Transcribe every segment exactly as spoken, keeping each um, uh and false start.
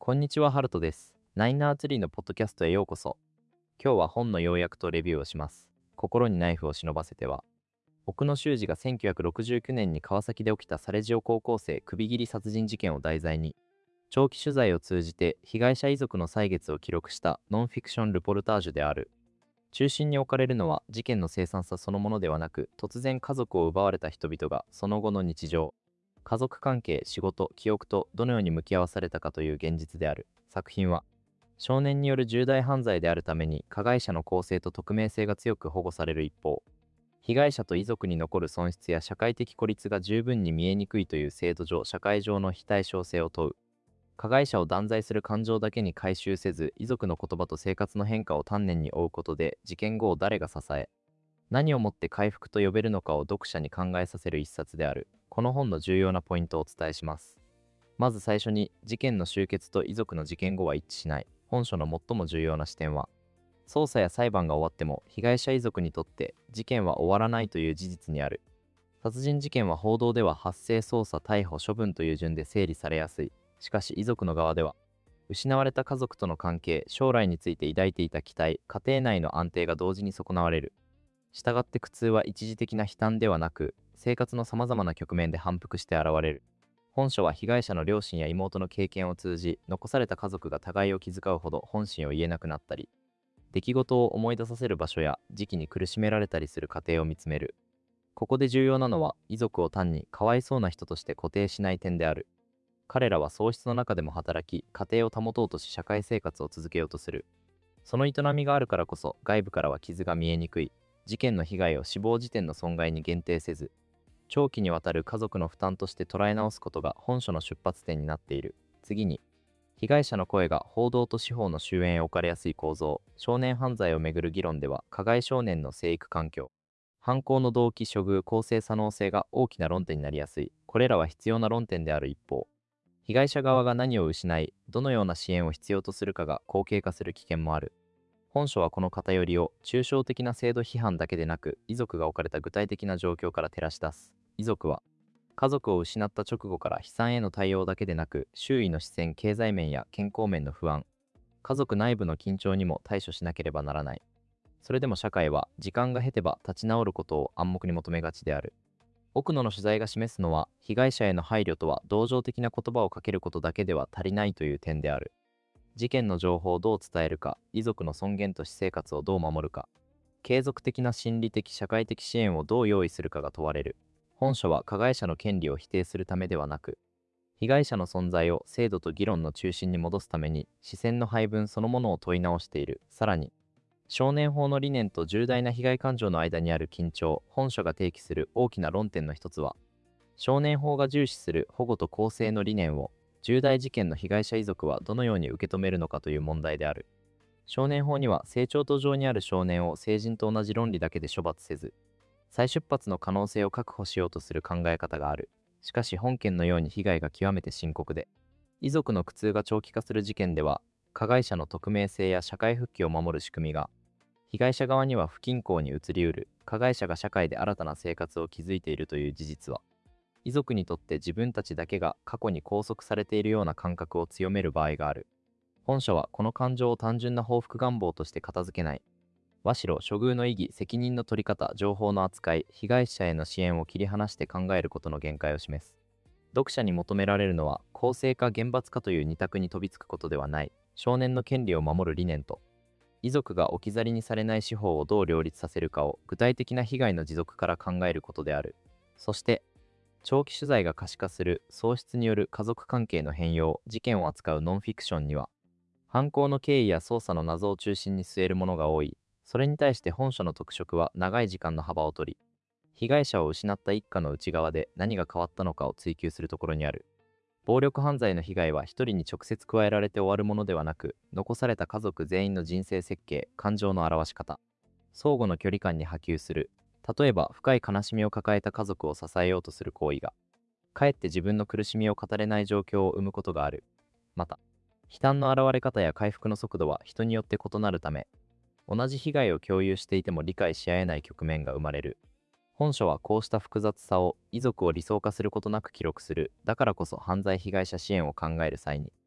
こんにちは、ハルトです。ナインナーツリーのポッドキャストへようこそ。今日は本の要約とレビューをします。心にナイフを忍ばせては、奥野修二がせんきゅうひゃくろくじゅうきゅうねんに川崎で起きたサレジオ高校生首切り殺人事件を題材に、長期取材を通じて被害者遺族の歳月を記録したノンフィクションルポルタージュである。中心に置かれるのは事件の凄惨さそのものではなく、突然家族を奪われた人々がその後の日常、家族関係、仕事、記憶とどのように向き合わされたかという現実である。作品は少年による重大犯罪であるために加害者の公正と匿名性が強く保護される一方、被害者と遺族に残る損失や社会的孤立が十分に見えにくいという制度上、社会上の非対称性を問う。加害者を断罪する感情だけに回収せず、遺族の言葉と生活の変化を丹念に追うことで、事件後を誰が支え、何をもって回復と呼べるのかを読者に考えさせる一冊である。この本の重要なポイントをお伝えします。まず最初に、事件の終結と遺族の事件後は一致しない。本書の最も重要な視点は、捜査や裁判が終わっても被害者遺族にとって事件は終わらないという事実にある。殺人事件は報道では発生、捜査、逮捕、処分という順で整理されやすい。しかし遺族の側では、失われた家族との関係、将来について抱いていた期待、家庭内の安定が同時に損なわれる。したがって苦痛は一時的な悲嘆ではなく、生活のさまざまな局面で反復して現れる。本書は被害者の両親や妹の経験を通じ、残された家族が互いを気遣うほど本心を言えなくなったり、出来事を思い出させる場所や時期に苦しめられたりする過程を見つめる。ここで重要なのは、遺族を単にかわいそうな人として固定しない点である。彼らは喪失の中でも働き、家庭を保とうとし社会生活を続けようとする。その営みがあるからこそ、外部からは傷が見えにくい。事件の被害を死亡時点の損害に限定せず、長期にわたる家族の負担として捉え直すことが本書の出発点になっている。次に、被害者の声が報道と司法の終焉へ置かれやすい構造。少年犯罪をめぐる議論では、加害少年の生育環境、犯行の動機、処遇、公正さ能性が大きな論点になりやすい。これらは必要な論点である一方、被害者側が何を失い、どのような支援を必要とするかが後継化する危険もある。本書はこの偏りを抽象的な制度批判だけでなく、遺族が置かれた具体的な状況から照らし出す。遺族は、家族を失った直後から悲惨への対応だけでなく、周囲の視線、経済面や健康面の不安、家族内部の緊張にも対処しなければならない。それでも社会は、時間が経てば立ち直ることを暗黙に求めがちである。奥野の取材が示すのは、被害者への配慮とは同情的な言葉をかけることだけでは足りないという点である。事件の情報をどう伝えるか、遺族の尊厳と私生活をどう守るか、継続的な心理的社会的支援をどう用意するかが問われる。本書は加害者の権利を否定するためではなく、被害者の存在を制度と議論の中心に戻すために視線の配分そのものを問い直している。さらに、少年法の理念と重大な被害感情の間にある緊張。本書が提起する大きな論点の一つは、少年法が重視する保護と公正の理念を重大事件の被害者遺族はどのように受け止めるのかという問題である。少年法には成長途上にある少年を成人と同じ論理だけで処罰せず、再出発の可能性を確保しようとする考え方がある。しかし本件のように被害が極めて深刻で、遺族の苦痛が長期化する事件では、加害者の匿名性や社会復帰を守る仕組みが、被害者側には不均衡に移りうる。加害者が社会で新たな生活を築いているという事実は、遺族にとって自分たちだけが過去に拘束されているような感覚を強める場合がある。本書はこの感情を単純な報復願望として片付けない。和白、処遇の意義、責任の取り方、情報の扱い、被害者への支援を切り離して考えることの限界を示す。読者に求められるのは、公正か厳罰かという二択に飛びつくことではない。少年の権利を守る理念と、遺族が置き去りにされない司法をどう両立させるかを具体的な被害の持続から考えることである。そして、長期取材が可視化する喪失による家族関係の変容、事件を扱うノンフィクションには、犯行の経緯や捜査の謎を中心に据えるものが多い。それに対して本書の特色は長い時間の幅を取り、被害者を失った一家の内側で何が変わったのかを追求するところにある。暴力犯罪の被害は一人に直接加えられて終わるものではなく、残された家族全員の人生設計、感情の表し方、相互の距離感に波及する。例えば、深い悲しみを抱えた家族を支えようとする行為が、かえって自分の苦しみを語れない状況を生むことがある。また、悲嘆の現れ方や回復の速度は人によって異なるため、同じ被害を共有していても理解し合えない局面が生まれる。本書はこうした複雑さを遺族を理想化することなく記録する。だからこそ犯罪被害者支援を考える際に、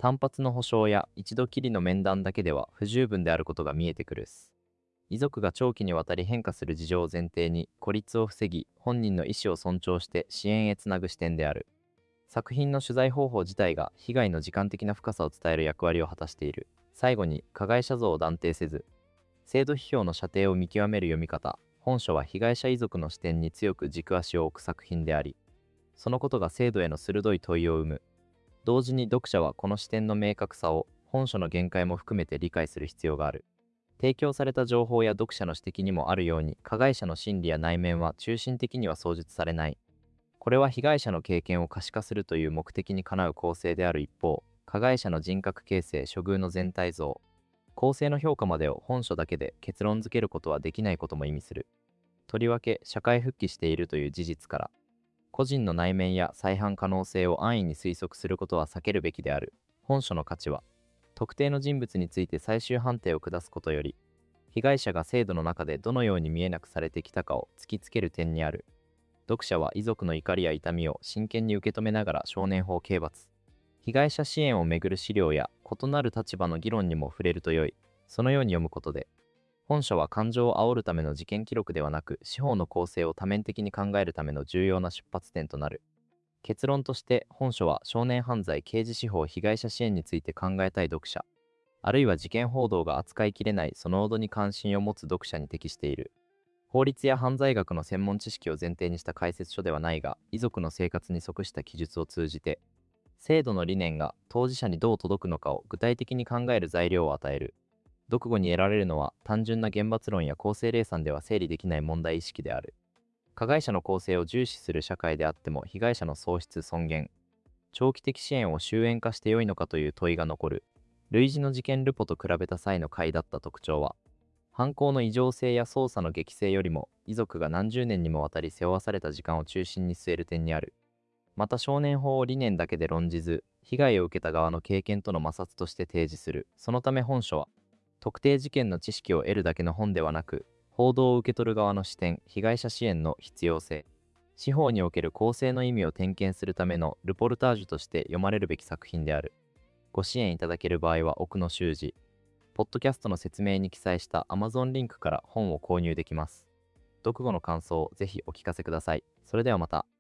単発の保証や一度きりの面談だけでは不十分であることが見えてくるす。遺族が長期にわたり変化する事情を前提に孤立を防ぎ、本人の意思を尊重して支援へつなぐ視点である。作品の取材方法自体が被害の時間的な深さを伝える役割を果たしている。最後に、加害者像を断定せず、制度批評の射程を見極める読み方。本書は被害者遺族の視点に強く軸足を置く作品であり、そのことが制度への鋭い問いを生む。同時に読者はこの視点の明確さを本書の限界も含めて理解する必要がある。提供された情報や読者の指摘にもあるように、加害者の心理や内面は中心的には創述されない。これは被害者の経験を可視化するという目的にかなう構成である一方、加害者の人格形成、処遇の全体像、構成の評価までを本書だけで結論付けることはできないことも意味する。とりわけ、社会復帰しているという事実から、個人の内面や再犯可能性を安易に推測することは避けるべきである。本書の価値は、特定の人物について最終判定を下すことより、被害者が制度の中でどのように見えなくされてきたかを突きつける点にある。読者は遺族の怒りや痛みを真剣に受け止めながら少年法刑罰、被害者支援をめぐる資料や異なる立場の議論にも触れるとよい。そのように読むことで、本書は感情を煽るための事件記録ではなく、司法の構成を多面的に考えるための重要な出発点となる。結論として、本書は少年犯罪刑事司法被害者支援について考えたい読者、あるいは事件報道が扱いきれないその度に関心を持つ読者に適している。法律や犯罪学の専門知識を前提にした解説書ではないが、遺族の生活に即した記述を通じて、制度の理念が当事者にどう届くのかを具体的に考える材料を与える。読後に得られるのは単純な厳罰論や公正冷算では整理できない問題意識である。加害者の更生を重視する社会であっても被害者の喪失尊厳、長期的支援を終焉化して良いのかという問いが残る。類似の事件ルポと比べた際の回だった特徴は、犯行の異常性や捜査の激性よりも遺族が何十年にもわたり背負わされた時間を中心に据える点にある。また少年法を理念だけで論じず、被害を受けた側の経験との摩擦として提示する。そのため本書は、特定事件の知識を得るだけの本ではなく、報道を受け取る側の視点、被害者支援の必要性、司法における公正の意味を点検するためのルポルタージュとして読まれるべき作品である。ご支援いただける場合は奥野修二、ポッドキャストの説明に記載した Amazon リンクから本を購入できます。読後の感想をぜひお聞かせください。それではまた。